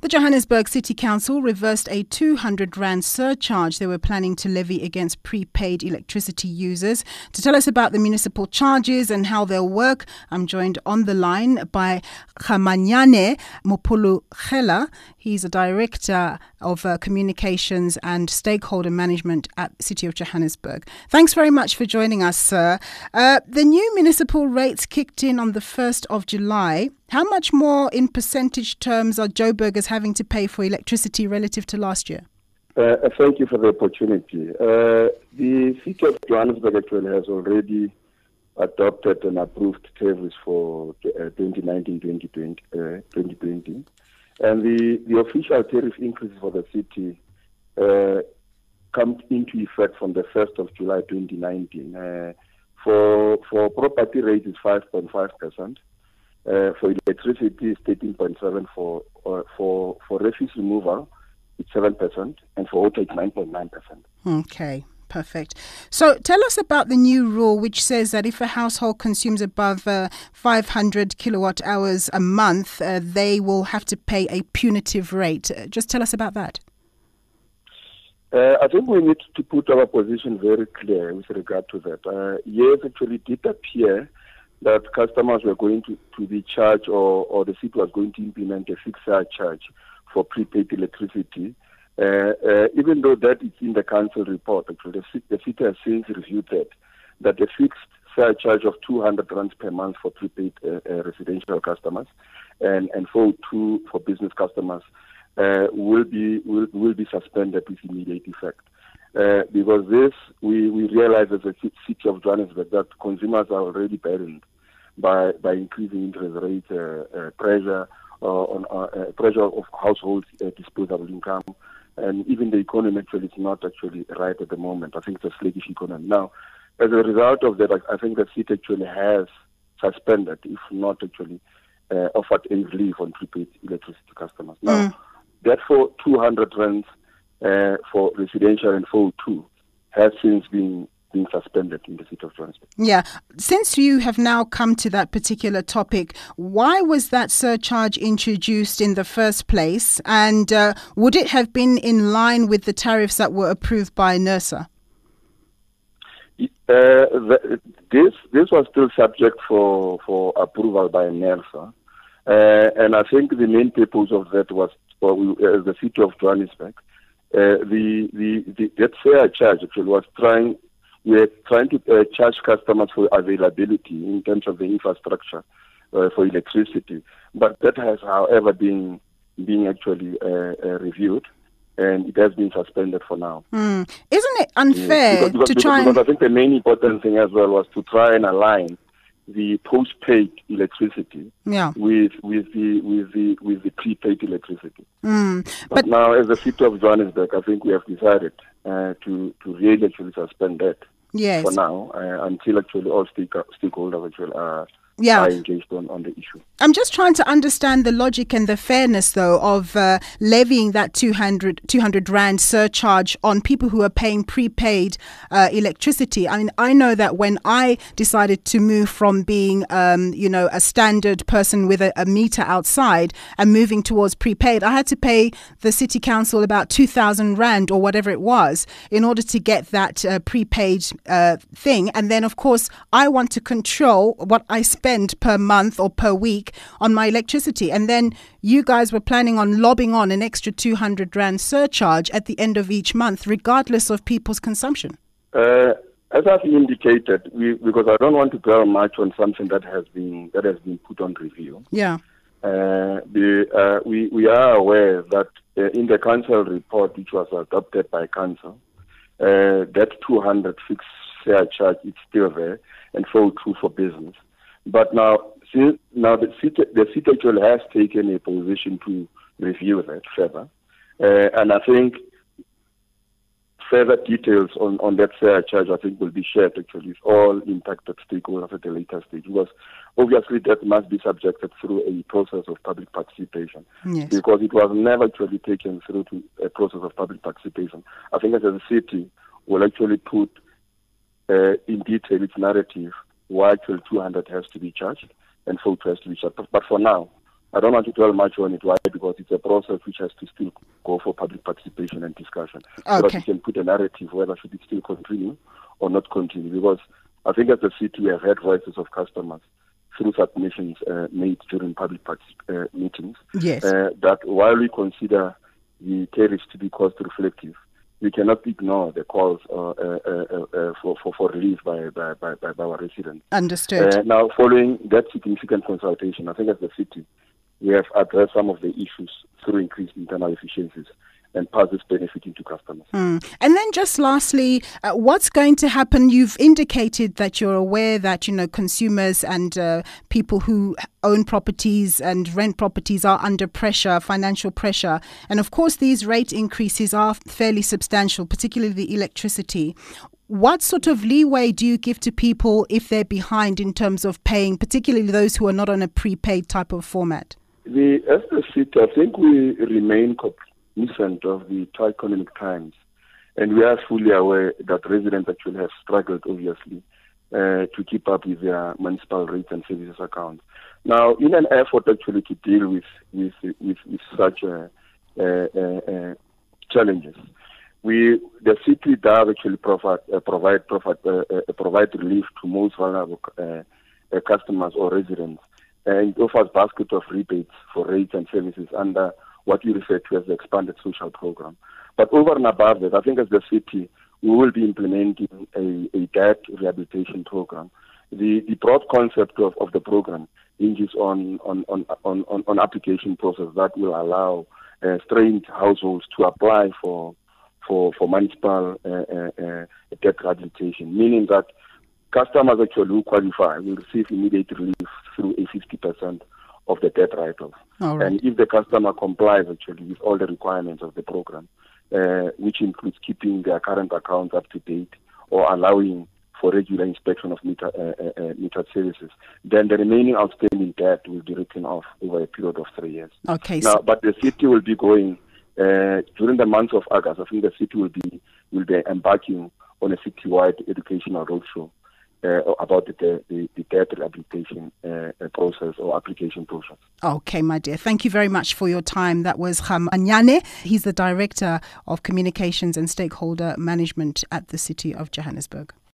The Johannesburg City Council reversed a 200 Rand surcharge they were planning to levy against prepaid electricity users. To tell us about the municipal charges and how they'll work, I'm joined on the line by Khamanyane Mopulu-Khela. He's a Director of Communications and Stakeholder Management at City of Johannesburg. Thanks very much for joining us, sir. The new municipal rates kicked in on the 1st of July. How much more in percentage terms are Joburgers having to pay for electricity relative to last year? Thank you for the opportunity. The City of Johannesburg actually has already adopted and approved tariffs for 2019-2020. And the official tariff increase for the city comes into effect from the 1st of July 2019. For property rate is 5.5%. For electricity is 13.7%. For refuse removal, it's 7%, and for water, it's 9.9%. Okay. Perfect. So tell us about the new rule which says that if a household consumes above 500 kilowatt hours a month, they will have to pay a punitive rate. Just tell us about that. I think we need to put our position very clear with regard to that. Yes, actually did appear that customers were going to be charged or the city was going to implement a fixed surcharge for prepaid electricity. Even though that is in the council report, actually, the city has since reviewed that the fixed surcharge of 200 Rand per month for prepaid residential customers and 402 for business customers will be suspended with immediate effect. Because this, we realize as a city of Johannesburg that consumers are already burdened by increasing interest rate pressure on pressure of households' disposable income. And even the economy actually is not actually right at the moment. I think it's a sluggish economy. Now, as a result of that, I think the city actually has suspended, if not actually offered a relief on prepaid electricity customers. Now, therefore, 200 Rand for residential and 402 has since been suspended in the city of Johannesburg. Yeah. Since you have now come to that particular topic, why was that surcharge introduced in the first place? And would it have been in line with the tariffs that were approved by NERSA? This was still subject for approval by NERSA. And I think the main purpose of that was for the city of Johannesburg. That surcharge actually was we're trying to charge customers for availability in terms of the infrastructure for electricity. But that has, however, been actually reviewed, and it has been suspended for now. Isn't it unfair because I think the main important thing as well was to try and align the post-paid electricity with the prepaid electricity. But now, as the city of Johannesburg, I think we have decided to really actually suspend that for now until actually all stakeholders actually are engaged on the issue. I'm just trying to understand the logic and the fairness, though, of levying that 200 Rand surcharge on people who are paying prepaid electricity. I mean, I know that when I decided to move from being, a standard person with a meter outside and moving towards prepaid, I had to pay the city council about 2,000 Rand or whatever it was in order to get that prepaid thing. And then, of course, I want to control what I spend per month or per week on my electricity. And then you guys were planning on lobbing on an extra 200 Rand surcharge at the end of each month, regardless of people's consumption. As I've indicated, because I don't want to dwell much on something that has been put on review. Yeah. We are aware that in the council report, which was adopted by council, that 200 fixed surcharge is still there, and 402 for business. But now the city actually has taken a position to review that further. And I think further details on that surcharge, I think, will be shared actually with all impacted stakeholders at a later stage. Because obviously that must be subjected through a process of public participation. Yes. Because it was never actually taken through to a process of public participation. I think as a city will actually put in detail its narrative why actually 200 has to be charged and 402 has to be charged. But for now, I don't want to dwell much on it, why because it's a process which has to still go for public participation and discussion. So that Okay. we can put a narrative whether should it still continue or not continue. Because I think as a city we have heard voices of customers through submissions made during public meetings Yes. that while we consider the tariffs to be cost reflective, we cannot ignore the calls for relief by our residents. Understood. Now, following that significant consultation, I think as the city, we have addressed some of the issues through increased internal efficiencies and pass this benefit into customers. And then just lastly, what's going to happen? You've indicated that you're aware that, consumers and people who own properties and rent properties are under pressure, financial pressure. And of course, these rate increases are fairly substantial, particularly the electricity. What sort of leeway do you give to people if they're behind in terms of paying, particularly those who are not on a prepaid type of format? As the city, I think we remain cognizant of the tight economic times, and we are fully aware that residents actually have struggled, obviously, to keep up with their municipal rates and services accounts. Now, in an effort actually to deal with such challenges, the city does actually provide relief to most vulnerable customers or residents, and it offers basket of rebates for rates and services under what we refer to as the expanded social program. But over and above that, I think as the city, we will be implementing a debt rehabilitation program. The broad concept of the program hinges on application process that will allow strained households to apply for municipal debt rehabilitation, meaning that customers actually who qualify will receive immediate relief through a 50% of the debt write-off. All right. And if the customer complies actually with all the requirements of the program, which includes keeping their current accounts up to date or allowing for regular inspection of metered services, then the remaining outstanding debt will be written off over a period of 3 years. Okay. Now, but the city will be going during the month of August. I think the city will be embarking on a citywide educational roadshow about the debt rehabilitation process or application process. Okay, my dear. Thank you very much for your time. That was Anyane. He's the Director of Communications and Stakeholder Management at the City of Johannesburg.